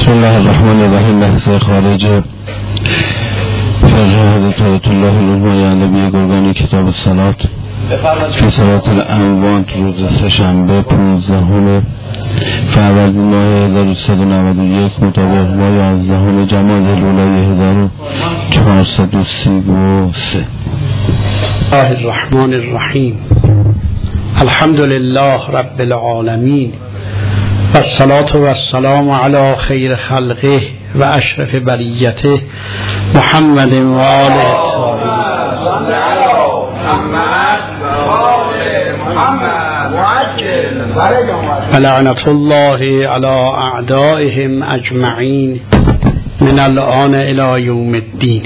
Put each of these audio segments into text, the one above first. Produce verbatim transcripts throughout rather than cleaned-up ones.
بسم الله الرحمن الرحیم. بحث خارج فقه حضرت آیت الله العظمی نبی گرگانی کتاب الصلاة فی صلاة الاموات روز سه‌شنبه پانزدهم فروردین ماه هزار و سیصد و نود و یک مطابق با یازدهم جمادی الاولی هزار و چهارصد و سی و سه. الله الرحمن الرحیم. الحمد لله رب العالمین و الصلاة و السلام علی خیر خلقه و اشرف بریته محمد و آله الطاهرین و لعنت الله علی اعدائهم اجمعین من الآن الی یوم الدین.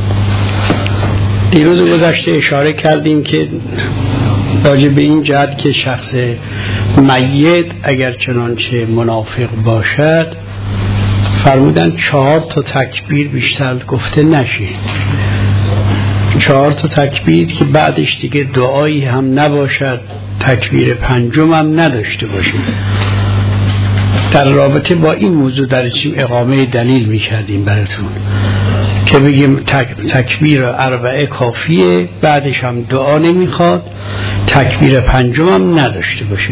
دیروز گذشته اشاره کردیم که راجع به این جهت که شخص میت اگر چنانچه منافق باشد فرمودن چهار تا تکبیر بیشتر گفته نشه، چهار تا تکبیر که بعدش دیگه دعایی هم نباشد، تکبیر پنجم هم نداشته باشیم. در رابطه با این موضوع درسیم اقامه دلیل میکردیم براتون که بگیم تک، تکبیر اربعه کافیه، بعدش هم دعا نمیخواد، تکبیر پنجم هم نداشته باشه.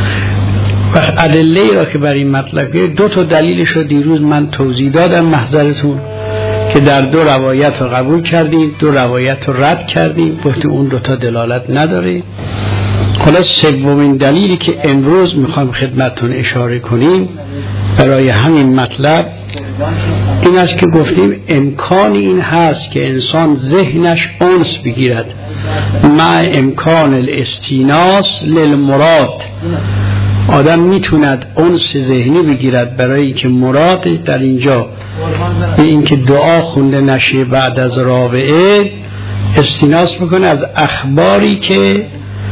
و ادله را که بر این مطلب دو تا دلیلش رو دیروز من توضیح دادم محضرتون که در دو روایت رو قبول کردیم، دو روایت رو رد کردیم، گفتیم اون دو تا دلالت نداره. حالا سومین دلیلی که امروز میخوایم خدمتتون اشاره کنیم برای همین مطلب این است که گفتیم امکان این هست که انسان ذهنش انس بگیرد مع امکان الاستیناس للمراد. آدم میتوند انس ذهنی بگیرد برای اینکه مراد در اینجا به اینکه دعا خونده نشه بعد از رابعه استیناس میکنه از اخباری که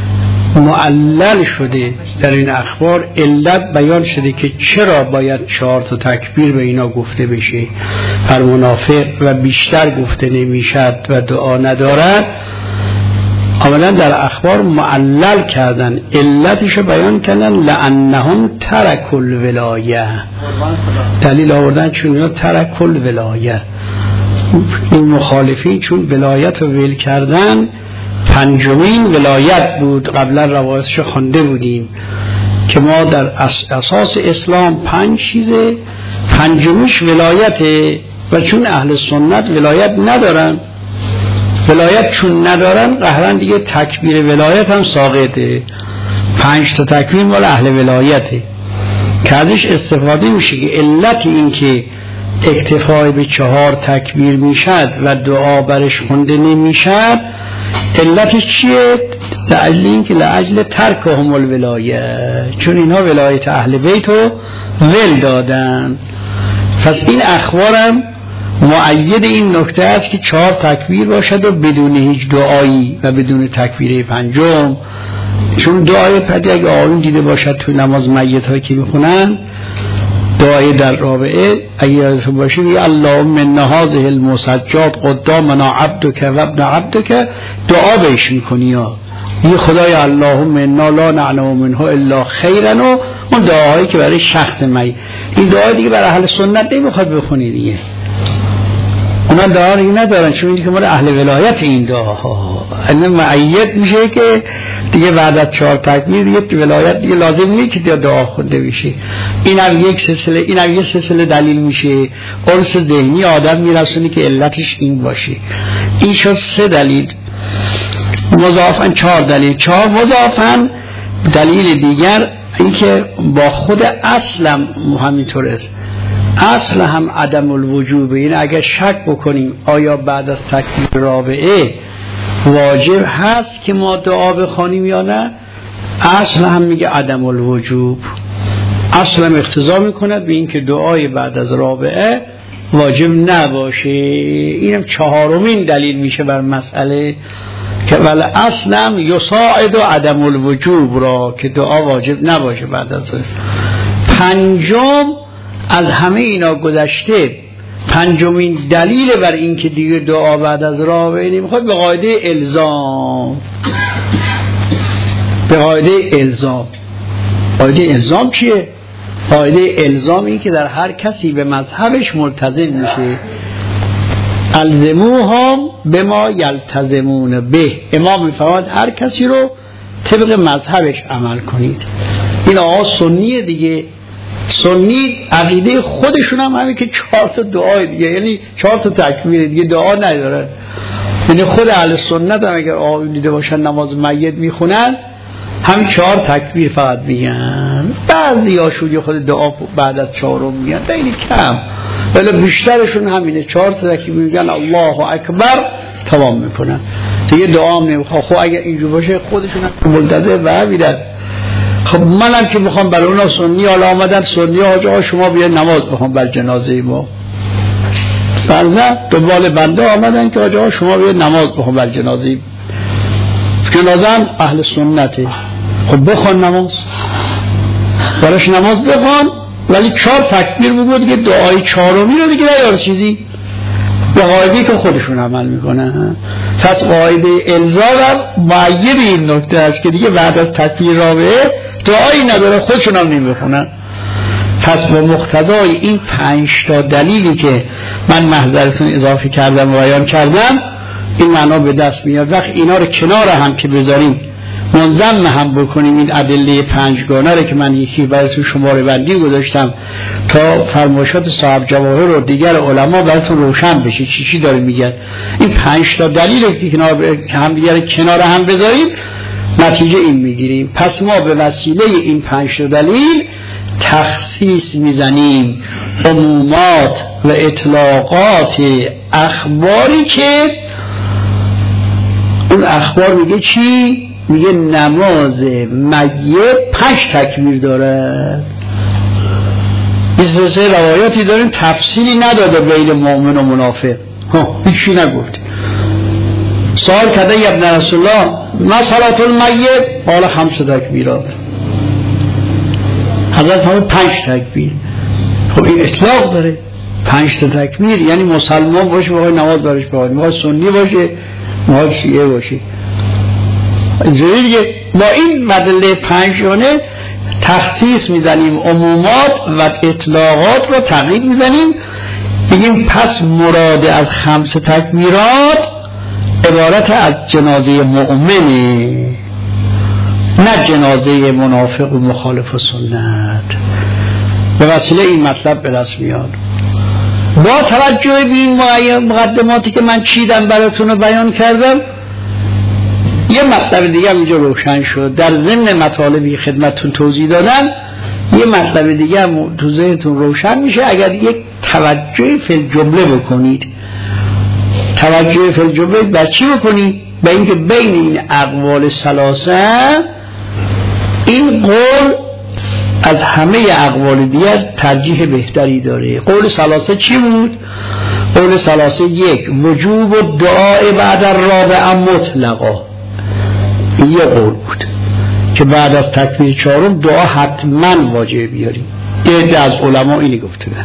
معلل شده. در این اخبار علت بیان شده که چرا باید چهار تا تکبیر به اینا گفته بشه بر منافق و بیشتر گفته نمیشد و دعا ندارد. اولا در اخبار معلل کردن، علتشو بیان کردن لانهم ترک الولایه، دلیل آوردن چون اینا ترک الولایه، این مخالفین چون ولایت رو ول کردن. پنجمین ولایت بود، قبلا روایتشو خوانده بودیم که ما در اساس اسلام پنج چیزه، پنجمیش ولایته و چون اهل سنت ولایت ندارن، ولایت چون ندارن قهرن دیگه تکبیر ولایت هم ساقطه. پنج تا تکبیر مال اهل ولایته که ازش استفاده میشه که علت این که اکتفای به چهار تکبیر میشد و دعا برش خونده نمیشد علتش چیه؟ لعجل این که لعجل ترکهم الولایه، چون اینها ولایت اهل بیت رو ول دادن. پس این اخبارم مؤید این نکته است که چهار تکبیر باشد و بدون هیچ دعایی و بدون تکبیر پنجم، چون دعای پدی اگه آروم دیده باشد تو نماز میت هایی که میخونن دعای در رابعه اگه یادتون باشه میگه اللهم ان هذه المسجات قدامنا عبدک و ابن عبدک، دعا بهش میکنی ها یه خدای اللهم انا لا نعلم منه الا خیرا، و اون دعاهایی که برای شخص می، این دعای دیگه برای اهل سنت نمیخواد بخونی دیگه، اونا دعا دیگه ندارن چون دیگه مال اهل ولایت این دعاها. این معید میشه که دیگه بعد از چهار تکبیر دیگه ولایت دیگه لازم نیست که دعا خونده بشه. این هم یک سلسله، این هم یک سلسله دلیل میشه، قرص ذهنی آدم میرسونه که علتش این باشه. این شد سه دلیل، مضافاً چهار دلیل. چهار مضافاً دلیل دیگر این که با خود اصلم همینطور است، اصل هم عدم الوجوب. این اگر شک بکنیم آیا بعد از تکبیر رابعه واجب هست که ما دعا بخوانیم یا نه، اصل هم میگه عدم الوجوب، اصل هم اقتضا میکند به این که دعای بعد از رابعه واجب نباشه. اینم چهارمین دلیل میشه بر مسئله که ولی اصل هم یساعد و عدم الوجوب را که دعا واجب نباشه بعد از رابعه. پنجم از همه اینا گذشته، پنجمین دلیل بر این که دیگه دعا بعد از رابعه نمیخواد به قاعده الزام، به قاعده الزام. قاعده الزام چیه؟ قاعده الزامی که در هر کسی به مذهبش ملتزم میشه، الزموهم بما یلتزمون به. امام میفرماد هر کسی رو طبق مذهبش عمل کنید. این آقا سنیه دیگه، سنی عقیده خودشون هم همین که چهار تا دعای دیگه، یعنی چهار تا تکبیر دیگه، دعا نداره. یعنی خود اهل سنت هم اگر آقایون دیده باشن نماز میت میخونن هم چهار تکبیر فقط میگن، بعضی هاشون خود دعا بعد از چهارم میگن، خیلی کم، ولی بیشترشون همینه، چهار تا تکبیر میگن الله اکبر تمام میکنن دیگه، دعا هم نمیخواد. خب اگر اینجور باشه خودشون هم ملتزم و میرن. خب منم که میخوام برای اونا سنی حالا آمدن سنی آجا شما بیاین نماز بخون بر جنازه ما، فرضاً دنبال بنده آمدن که آجا شما بیاین نماز بخون بر جنازه، جنازه هم اهل سنته، خب بخون نماز، براش نماز بخون، ولی چهار تکبیر بگو دیگه، دعای چهارمی رو دیگه نیار چیزی، به قاعده‌ای که خودشون عمل میکنن. پس قاعده الزام معید این نکته است که دیگه بعد از تکبیر رابعه دعایی نداره، خودشون هم نمیخونن. پس با مقتضای این پنج تا دلیلی که من محضرتون اضافه کردم و بیان کردم این معنا به دست میاد. وقت اینا رو کنار هم که بذاریم منظم هم بکنیم، این ادله پنجگانه رو که من یکی براتون شماره بندی گذاشتم تا فرمایشات صاحب جواهر و دیگر علما براتون روشن بشه چی چی داره میگن، این پنج تا دلیل رو که کنار هم دیگر کنار هم بذاریم نتیجه این میگیریم. پس ما به وسیله این پنج تا دلیل تخصیص میزنیم عمومات و اطلاقات اخباری که اون اخبار میگه چی؟ میگه نماز میت پنج تکبیر داره. بیست و سه روایاتی داریم تفصیلی نداده بین مؤمن و منافق، ها هیچی نگفت. سوال کرده ای ابن رسول الله ما صلات المیت؟ قال خمس تکبیرات. حضرت فرمود پنج تکبیر. خب این اطلاق داره، پنج تا تکبیر، یعنی مسلمان باشه بخوای نماز برش بخوای، میخوای سنی باشه میخوای شیعه باشه. اینجوری دیگه با این مدله پنجگانه تخصیص میزنیم، عمومات و اطلاقات رو تقیید میزنیم، بگیم پس مراد از خمس تکبیرات عبارت از جنازه مؤمنه، نه جنازه منافق و مخالف و سنت. به وسیله این مطلب به دست میاد. با توجه به این مقدماتی که من چیدم براتون رو بیان کردم، یه مطلب دیگه اینجا روشن شد. در ضمن مطالبی خدمتتون توضیح دادم یه مطلب دیگه هم تو ذهنتون روشن میشه اگر یک توجه فی الجمله بکنید. توجه فی الجمله بر چی بکنید؟ به اینکه بین این اقوال ثلاثه این قول از همه اقوال دیگر ترجیح بهتری داره. قول ثلاثه چی بود؟ قول ثلاثه یک وجوب و دعای بعد الرابعه مطلقا، این یه قول بود که بعد از تکبیر چهارم دعا حتما واجب بیاریم. یه از علما اینی گفتن.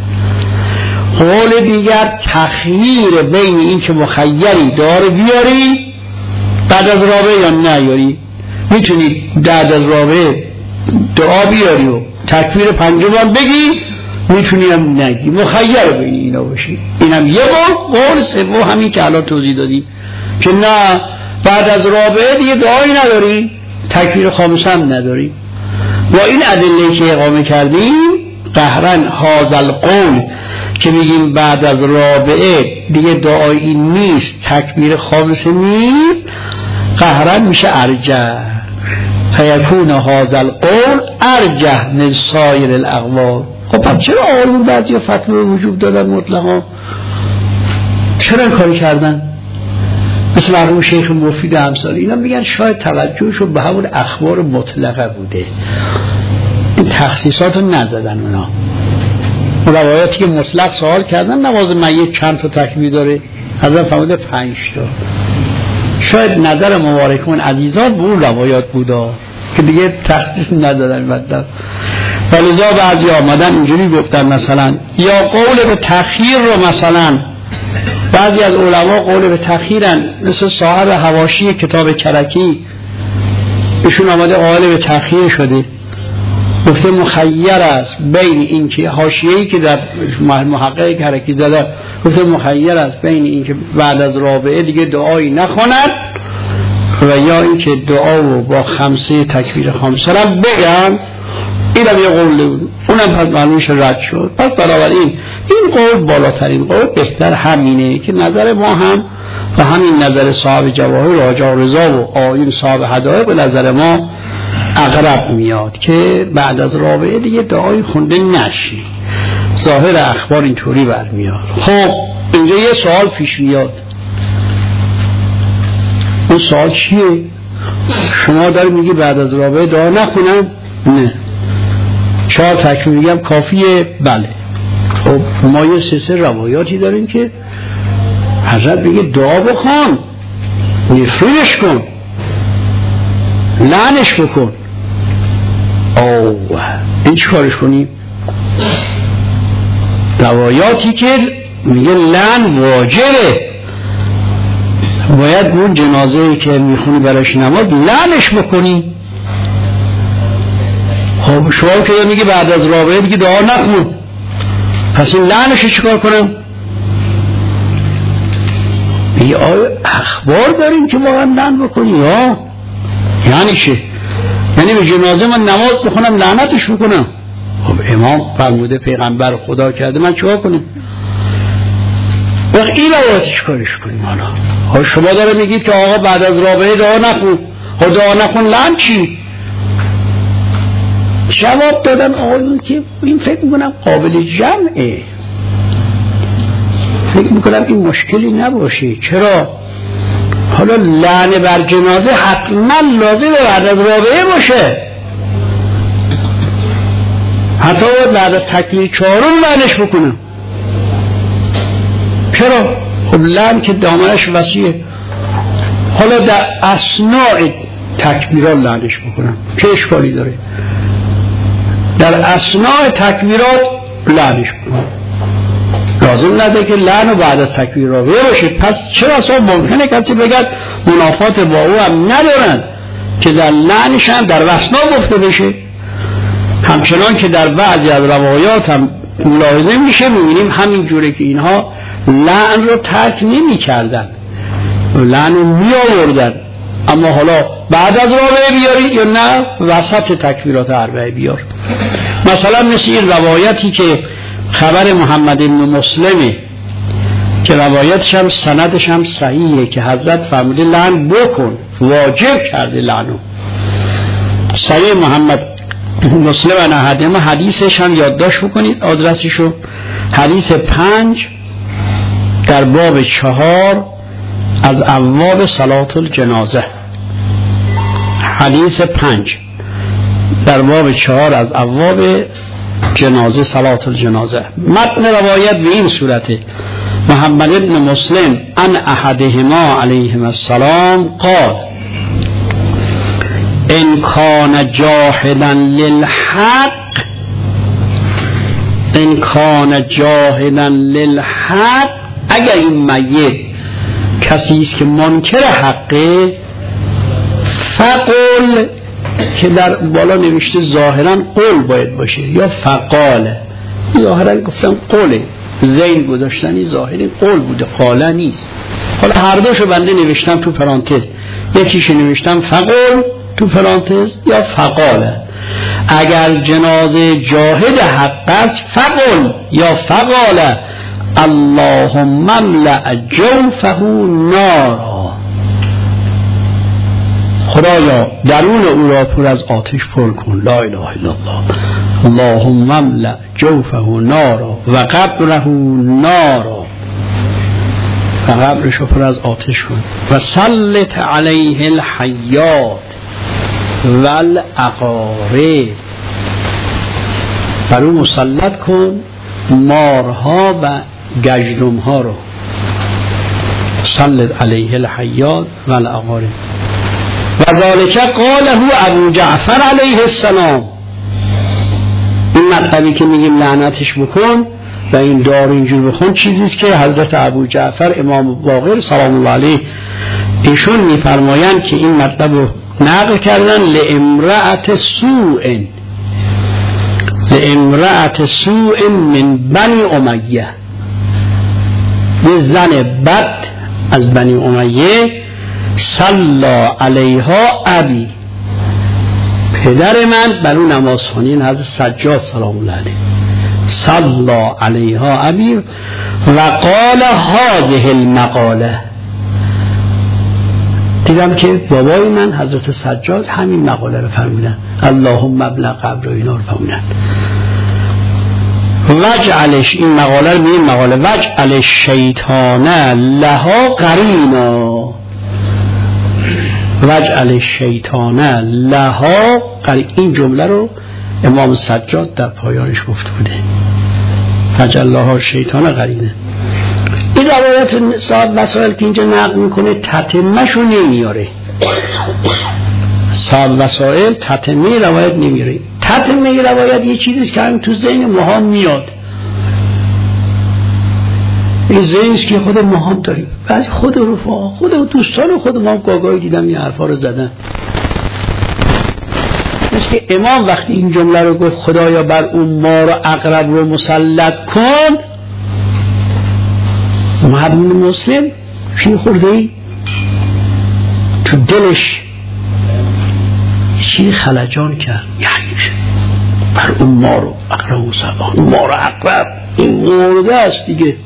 قول دیگر تخییر بین این که مخیری دعا رو بیاری بعد از رابعه یا نیاری، میتونی بعد از رابعه دعا بیاری و تکبیر پنجم بگی، میتونی هم نگی، مخیر بین اینا باشی. اینم یه قول. قول سوم همین که الان توضیح دادیم که نه بعد از رابعه دیگه دعایی نداری، تکبیر خامس هم نداری. با این ادله که اقامه کردیم قهرن هازل قول که میگیم بعد از رابعه دیگه دعایی نیست، تکبیر خامس نیست، قهرن میشه ارجح، فیکون هازل قول ارجح من سایر الاقوال. خب پس چرا آقایون بعضی فتوا وجوب دادن مطلقا؟ چرا این کاری کردن؟ مثل مرحوم شیخ مفید امثال اینا میگن شاید توجهشون به همون اخبار مطلقه بوده، این تخصیصات رو نزدن. اونا روایاتی که مطلق سوال کردن نماز میت چند تا تکبیر داره، حضرت فرموده پنج تا. شاید نظر مبارکون عزیزان به اون روایات بودا که دیگه تخصیص ندادن مطلب. ولذا بعضی آمدن اینجوری گفتن مثلا یا قول به تأخیر رو، مثلا بعضی از علما قول به تأخیرن، مثل صاحب حواشی کتاب کرکی ایشون آمده قول به تأخیر شده، گفته مخیر است بین این که حاشیه‌ای که در محقق حرکی زده گفته مخیر است بین این که بعد از رابعه دیگه دعایی نخواند و یا این که دعا رو با خمسه تکبیر خامسه را بگم. این هم یه قول بود، اونم پس معلومش رد شد. پس بنابراین این قول بالاترین قول، بهتر همینه که نظر ما هم و همین نظر صاحب جواهر راجع رضا و آیین صاحب هدایق به نظر ما اقرب میاد که بعد از رابعه دیگه دعای خونده نشی. ظاهر اخبار اینطوری برمیاد. خب اینجا یه سوال پیش میاد، اون سوال چیه؟ شما داری میگی بعد از رابعه دعا نخونم؟ نه. چهار تکبیر میگم کافیه؟ بله. خب ما یه سه سه روایاتی داریم که حضرت بگه دعا بخوان، نفرینش کن، لعنش بکن. اوه این چی کارش کنیم؟ روایاتی که میگه لعن واجبه، باید اون جنازه‌ای که میخونی براش نماز لعنش بکنی. خب شما که میگه بعد از رابعه دیگه دعا نخون، پس این لعنش چی کار کنم؟ یه اخبار داریم که واقعا لعن بکنی یا یعنی چه؟ یعنی به جنازه من نماز بخونم لعنتش بکنم؟ خب امام فرموده پیغمبر خدا کرده، من چیکار کنیم؟ وقت این روایت چیکارش کنیم حالا؟ شما داره میگید که آقا بعد از رابعه دعا نخون، خب دعا نخون لعن چی؟ جواب دادن آقایون که این فکر میکنم قابل جمعه، فکر میکنم این مشکلی نباشه. چرا؟ حالا لعن بر جنازه حتما لازمه بعد از رابعه باشه، حتی بعد از تکبیر چهارم لعنش بکنم. چرا؟ خب لعن که دامنش وسیعه، حالا در اثناء تکبیرات لعنش بکنم چه اشکالی داره؟ در اثناء تکبیرات لعنش بکنم، لازم نده که لعن و بعد از تکبیر رابعه باشه. پس چرا اصلا ممکنه کسی بگد منافات با او هم ندارند که در لعنش هم در وسنا گفته بشه؟ همچنان که در بعضی از روایات هم ملاحظه میشه، میبینیم همین جوره که اینها لعن رو ترک نمی کردن، لعن رو می آوردن، اما حالا بعد از رابعه بیاری یا نه وسط تکبیرات اربعه بیار. مثلا مثل این روایتی که خبر محمد بن مسلمه که روایتش هم سندش هم صحیحه که حضرت فرموده لعن بکن، واجب کرده لعنو. صحیح محمد مسلم احدهما، حدیثش هم یادداشت بکنید آدرسشو، حدیث پنج در باب چهار از ابواب صلات الجنازه، حدیث پنج در باب چهار از ابواب جنازه صلات الجنازه. متن روایت به این صورته: محمد بن مسلم ان احدهما علیهم السلام قال ان کان جاهدا للحق ان کان جاهدا للحق اگر این میت کسی است که منکر حقه، فقل که در بالا نوشته ظاهرا قول باید باشه یا فقاله، ظاهرا گفتم قوله، زین گذاشتنی ظاهری قول بوده، قاله نیست. حالا هر دوشو بنده نوشتم تو پرانتز، یکیشو نوشتم فقول تو پرانتز یا فقاله. اگر جنازه جاهد حق است فقل یا فقاله اللهم املأ جوفه نارا، خدایا درون او را پر از آتش پر کن، لا اله الا الله، اللهم املأ جوفه نارا و قبره نارا، و قبرش پر از آتش کن، و سلط علیه الحیات والعقارب، بر او مسلط کن مارها و گژدمها رو، سلط علیه الحیات والعقارب. و ذالک قاله ابو جعفر علیه السلام، این مطلبی که میگیم لعنتش بکن و این دار اینجور بخون چیزیست که حضرت ابو جعفر امام باقر سلام الله علیه ایشون میفرمایند که این مطلب رو نقل کردن لامرأة سوء، لامرأة سوء من بنی امیه، به زن بد از بنی امیه، صلی علیها ابی، پدر من بر اون نماز خوانید حضرت سجاد سلام الله علیه، صلی علیها ابی و قال هذه المقاله. دیدم که بابای من حضرت سجاد همین مقاله رو فرمودن، اللهم ابلغ قبر اینا رو فرمودن. وجعلش، این مقاله رو به این مقاله وجعل الشیطان لها قرینا، وجعل الشیطان لها قرین. این جمله رو امام سجاد در پایانش گفته بوده، وجعل لها شیطان قرینه. این روایت صاحب وسائل که اینجا نقل میکنه تتمه‌ش رو نمیاره، صاحب وسائل تتمه روایت نمیاره. تتمه روایت یه چیزیست که همین تو ذهن ماها میاد، این ذهنیست که خود ما هم داریم، بعضی خود رفاق خود دوستان خود ما هم گاگاهی دیدم این حرفا رو زدن. مثل که امام وقتی این جمله رو گفت خدایا بر اون مار و عقرب رو مسلط کن، محمد مسلم چی خورده ای؟ تو دلش چی خلجان کرد، یعنی بر اون مار و عقرب مسلط، مار و عقرب این مرده است دیگه،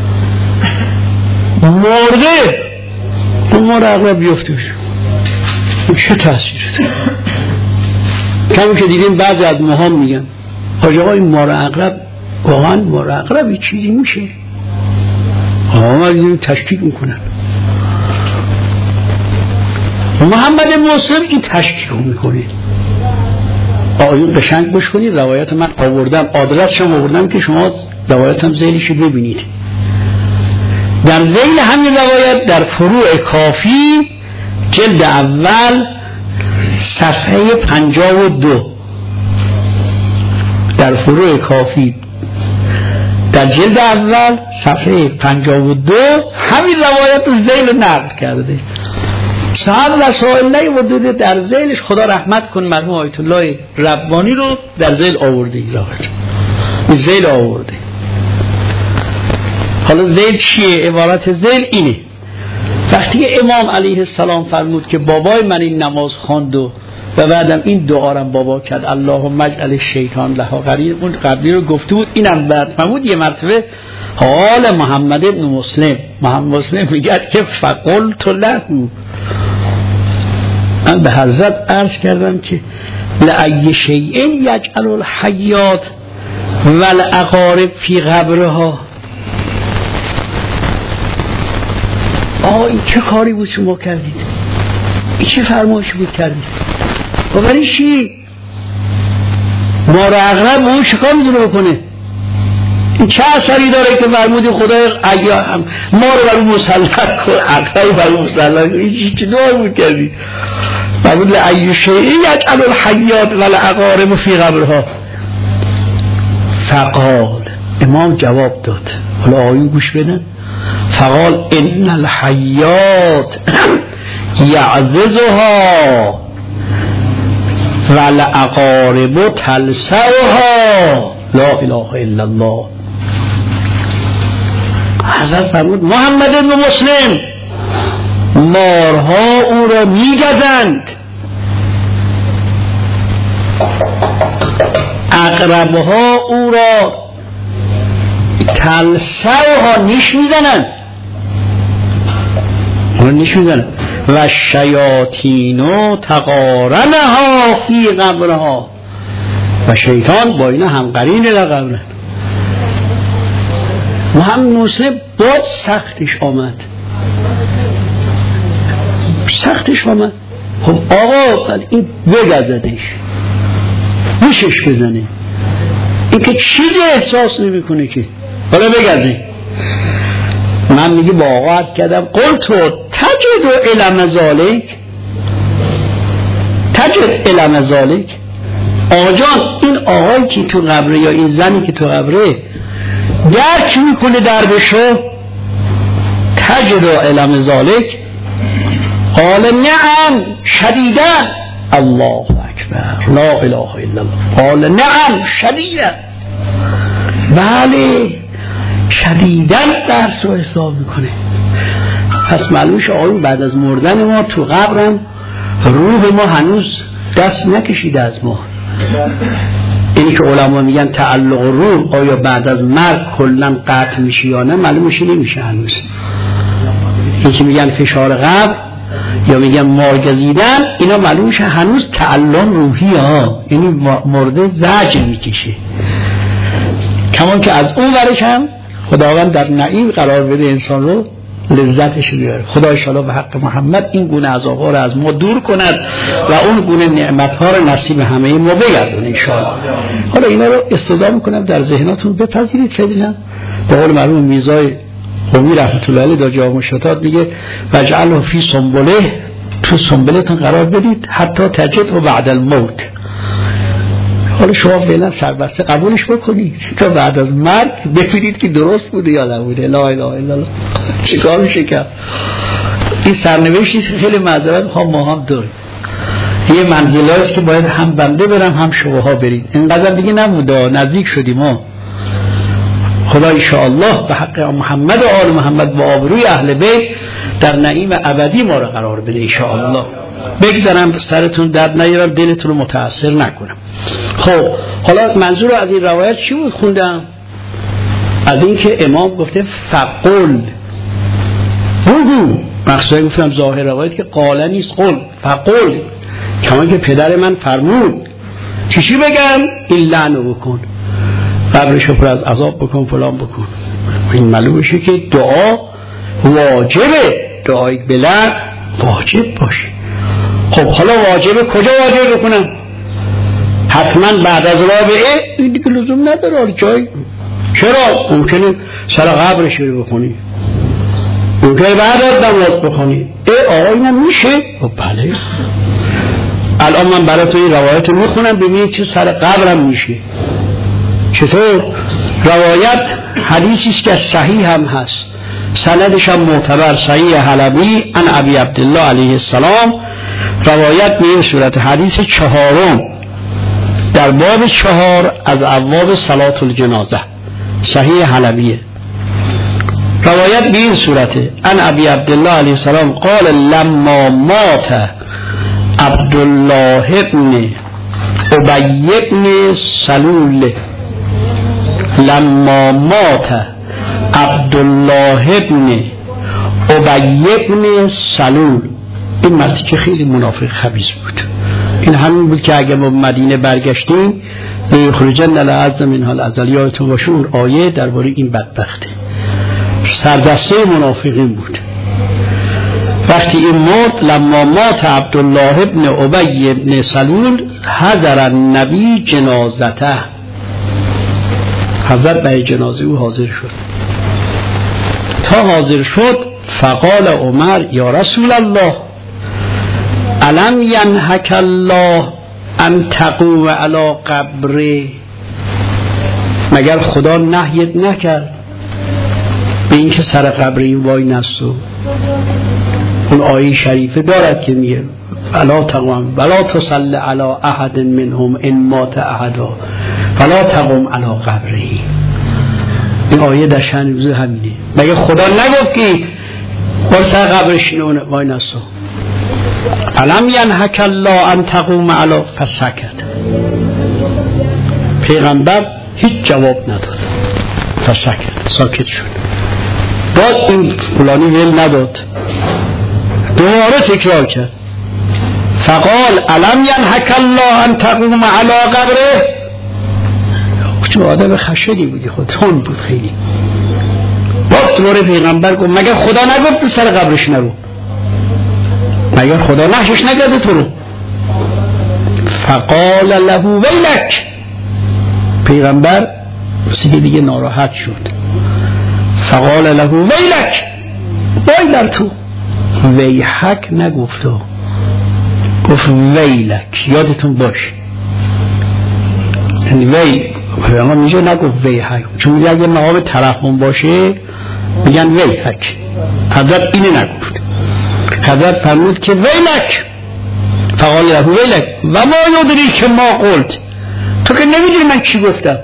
مرده اون مار و عقرب بیفته چه تأثیره داره؟ کمی که دیدیم بعضی از ماها میگن حاج آقا این مار و عقرب واقعا مار و عقرب یه چیزی میشه، آقا دیدیم تشکیک میکنن. محمد مسلم این تشکیک رو میکنه. آیون قشنگ گوش کنید، روایت من آوردم، آدرسش هم آوردم که شما روایتم ذیلش ببینید. در ذیل همین روایت در فروع کافی جلد اول صفحه پنجاه و دو، در فروع کافی در جلد اول صفحه پنجاه و دو همین روایت رو ذیل نقل کرده. صاحب وسائل نیاورده، در ذیلش خدا رحمت کن مرحوم آیت الله ربانی رو در ذیل آورده، این روایت ذیل آورده. حالا ذیل چیه؟ عبارت ذیل اینه: وقتی امام علیه السلام فرمود که بابای من این نماز خواند و و بعدم این دعارم بابا کرد اللهم اجعل الشیطان لها قرین، اون قبلی رو گفته بود، اینم بعد فرمود یه مرتبه حال محمد ابن مسلم، محمد مسلم میگه که فقلت له، من به حضرت عرض کردم که لأی شیء یجعل الحیات والاقارب فی قبرها. آه این چه کاری بود شما کردید؟ این چه فرمایشی بود کردید؟ و برای چی؟ مار و عقرب اون چه کار میتونه بکنه؟ این چه اثری داره که فرمودی خدای ایام ما رو برای مسلط کن، عقرب برای مسلط کن؟ این چه دعا بود کردید؟ فرمود لأی شیء یجعل الحیات والاقارب فی قبرها. فقال، امام جواب داد، حالا آیون گوش بدن. فقال ان الحیات یعززها والاقارب تلسعها لا اله الا الله. حضرت فرمود محمد ابن مسلم، مارها او را میگزند، عقربها او را تلسعها نیش میزنند، نیش میزنند و شیاطین تقارنها فی قبرها، و شیطان با اینا هم قرین در قبرن. محمد مسلم باز سختش آمد، سختش آمد. خب آقا این بگزدش، گوشش بزنه، این که چیزی احساس نمی کنه که حالا بگزه. من میگه با آقا عرض کردم قلتو تجد علم ذالک، تجد علم ذالک. آقا جان این آقایی که تو قبره یا این زنی که تو قبره درک میکنه دربشو، تجد علم ذالک؟ قال نعم شدیدا. الله اکبر. اکبر لا اله الا الله. قال نعم شدیدا، بله شدیدا درس رو حساب میکنه. پس معلوم شد آقایون بعد از مردن ما تو قبرم روح ما هنوز دست نکشیده از ما. اینی که علما میگن تعلق روح آیا بعد از مرگ کلا قطع میشه یا نه، معلومش نمیشه هنوز. این که میگن فشار قبر یا میگن مارگزیدن، اینا معلومش هنوز تعلم روحی ها، یعنی مرده زجر میکشه. کمان که از اون ورش هم خداوند در نعیم قرار بده انسان رو، لذتش بیاره. خدا انشاءالله به حق محمد این گونه عذاب‌ها رو از ما دور کند و اون گونه نعمت‌ها رو نصیب همه ما بگردونه انشاءالله. حالا اینا رو استفاده میکنم در ذهناتون بپذیرید. فعلا به قول مرحوم میرزای قمی رحمت الله علیه در جواب مشتات میگه وجعله فی سنبله، تو سنبلتون قرار بدید حتی تجد و بعد الموت. حالا شما فعلا سربسته قبولش بکنید تا بعد از مرگ ببینید که درست بوده یا نبوده. لا اله الا الله. چیکار میشه کرد؟ این سرنوشتی خیلی معذرت میخوام ما هم داریم. یه منزلی است که باید هم بنده برم هم شماها برید. اینقدر دیگه نموده، نزدیک شدیم ما. خدا انشاءالله به حق محمد و آل محمد و آبروی اهل بیت در نعیم ابدی ما را قرار بده انشاءالله. بگذارم سرتون درد نیارم، دلتون رو متاثر نکنم. خب حالا منظور از این روایت چی بود خوندم؟ از این که امام گفته فقل بگو، مقصود گفتم ظاهر روایت که قاله نیست قل، فقل کمان که پدر من فرمود چی چی بگم؟ این لعنو بکن، قبرشو پر از عذاب بکن، فلان بکن. این معلوم میشه که دعا واجبه، دعای بلند واجب باشه. خب حالا واجبه کجا واجب بکنم؟ حتما بعد از رابعه؟ این دیگه لزوم نداره. جای چرا؟ ممکنه سر قبرش رو بکنی، ممکنه بعد از نماز بخونی. ای آقا اینم میشه؟ خب بله. الان من برای تو این روایت میخونم ببینید چه سر قبرم میشه. چطور؟ روایت حدیثی است که صحیح هم هست، سندش هم معتبر، صحیح حلبی عن ابی عبدالله علیه السلام. روایت به این صورت، حدیث چهارم در باب چهار از ابواب صلاة الجنازه، صحیح حلبیه. روایت به این صورته، عن ابی عبدالله علیه السلام قال لما مات عبدالله ابن ابی ابن سلول، لما مات عبدالله ابن ابی ابن سلول. این مردی که خیلی منافق خبیث بود، این همین بود که اگه ما مدینه برگشتیم لیخرجن الاعز منها الاذل، یادتون باشه اون آیه درباره این بدبخته سردسته منافقین بود. وقتی این مرد، لما مات عبدالله ابن ابی ابن سلول حضر النبی جنازته، حضرت به جنازه او حاضر شد. تا حاضر شد فقال عمر یا رسول الله الم ینهک الله ان تقوم علی قبره، مگر خدا نهیت نکرد به این که سر قبر این وای نستو؟ اون آیه شریفه دارد که میگه الا تقوم ولا تصلی علی احد منهم ان مات احدا فلا تقوم علی قبره. این آیه در شأن روز همینه. مگه خدا نگفت که بر سر قبرش وای نستو؟ فلم ینهک الله ان تقوم علی، فسکت. پیغمبر هیچ جواب نداد، فسکت، ساکت شد. باز این فلانی ویل نداد، دوباره تکرار کرد. فقال الم ینهک الله ان تقوم علی قبره. چون آدم خشنی بودی، خود تون بود خیلی. باز دوباره پیغمبر گفت مگر خدا نگفت سر قبرش نرو؟ مگر خدا نحشش نگرده تو رو؟ فقال له ویلک. پیغمبر سیگه دیگه ناراحت شد. فقال له ویلک، وای در تو. ویحک نگفت، گفت ویلک. یادتون باش یعنی ویل پیغمبر میگه نگفت ویحک، چون اگه مقام ترحم باشه میگن ویحک. حضرت اینه نگفت، حضرت فرمود که ویلک. فقال له ویلک و ما یدری که ما قلت، تو که نمیدونی من چی گفتم،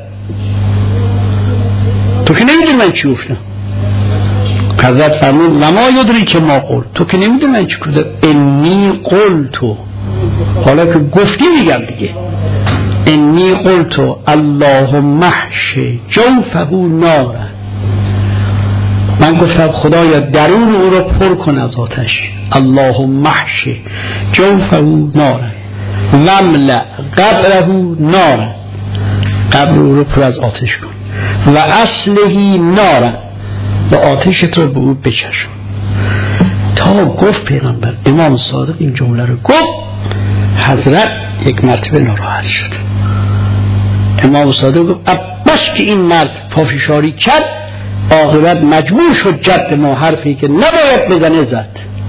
تو که نمیدونی من چی گفتم. حضرت فرمود و ما یدری که ما قلت، تو که نمیدونی من چی گفتم. انی قلتو، حالا که گفتی میگم دیگه، انی قلتو اللهم احش جوفه نارا، من گفتم خدایا درون او را پر کن از آتش. اللهم احش جوفه نارا واملأ قبره نارا، قبر او را پر از آتش کن. و اصلهی نارا، و آتشت را به او بچشون. تا گفت پیغمبر امام صادق این جمله رو گفت، حضرت یک مرتبه ناراحت شد. امام صادق گفت بس که این مرد پافشاری کرد، عاقبت مجبور شد جد ما حرفی که نباید بزنه زد.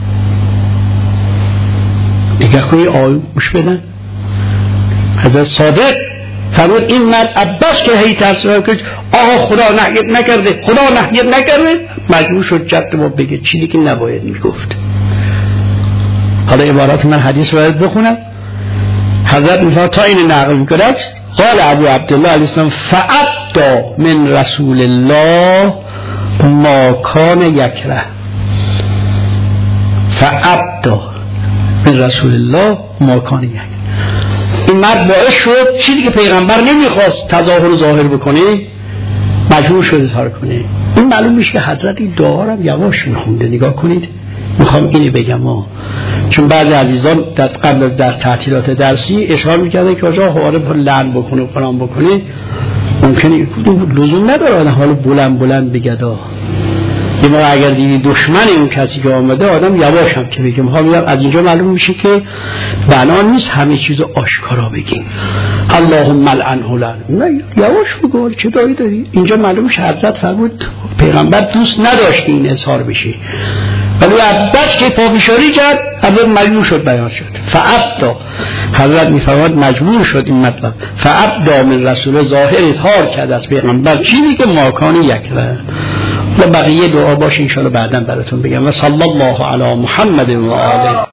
دیگه کوئی آیو گوش بدن. حضرت صادق فرمود این مرد عباس که هی ترسیده کرد آها خدا نهیت نکرده، خدا نهیت نکرده، مجبور شد جد ما بگه چیزی که نباید میگفت. حالا عبارات من حدیث باید بخونم. حضرت میفرماد تا این نقل میکند قال ابو عبدالله علیه السلام فعبدا من رسول الله ما کان یکره، فعبدا من رسول الله ما کان یکره. این مرد باعث شد چیزی که پیغمبر نمیخواست تظاهر و ظاهر بکنه، مجبور شد اظهار کنه. این معلوم میشه که حضرت این دعا رو یواش میخونده. نگاه کنید، میخوام اینو بگم ها، چون بعضی عزیزان در قبل از در تعطیلات درسی اشاره میکردن که آجا حواله پر لعن بکنه و فلان بکنه، ممکنه لزوم نداره آدم حالا بلند بلند بگدا. یه موقع اگر دیدی دشمن اون کسی که آمده آدم یواش هم که بگیم. ها میگم از اینجا معلوم میشه که بنا نیست همه چیزو آشکارا بگیم اللهم لعنه لعن، نه یواش بگو چه دایی داری. اینجا معلوم میشه حضرت فرمود پیغمبر دوست نداشت این اظهار بشه، ولی عباس که پافشاری کرد حضرت مجبور شد بیان شد. فعبدا، حضرت میفرماد مجبور شد این مطلب، فعبدا من رسول ظاهر اظهار کرد از پیغمبر چیزی که ماکان یکره. و بقیه دعا باشه انشاءالله بعداً براتون بگم. و صلی الله علی محمد و آله.